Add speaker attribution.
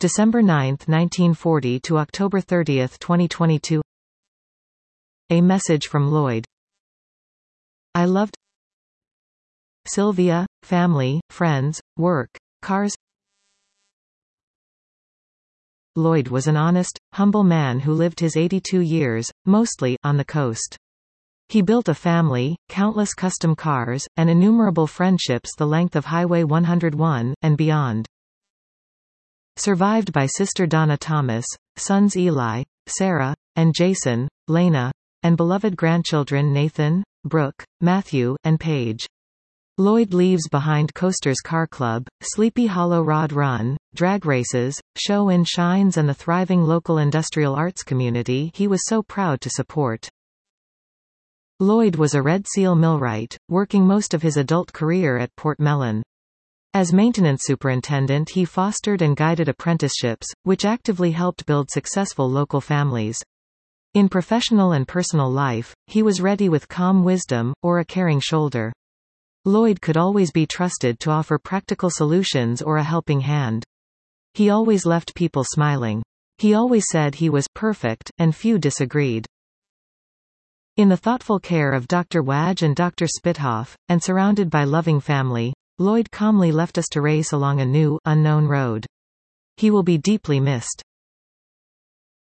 Speaker 1: December 9, 1940 to October 30, 2022. A message from Lloyd. I loved Sylvia, family, friends, work, cars. Lloyd was an honest, humble man who lived his 82 years, mostly, on the coast. He built a family, countless custom cars, and innumerable friendships the length of Highway 101, and beyond. Survived by sister Donna Thomas, sons Eli, Sarah, and Jason, Lena, and beloved grandchildren Nathan, Brooke, Matthew, and Paige. Lloyd leaves behind Coaster's Car Club, Sleepy Hollow Rod Run, drag races, show and shines, and the thriving local industrial arts community he was so proud to support. Lloyd was a Red Seal millwright, working most of his adult career at Port Mellon. As maintenance superintendent, he fostered and guided apprenticeships, which actively helped build successful local families. In professional and personal life, he was ready with calm wisdom, or a caring shoulder. Lloyd could always be trusted to offer practical solutions or a helping hand. He always left people smiling. He always said he was perfect, and few disagreed. In the thoughtful care of Dr. Wadge and Dr. Spithoff, and surrounded by loving family, Lloyd calmly left us to race along a new, unknown road. He will be deeply missed.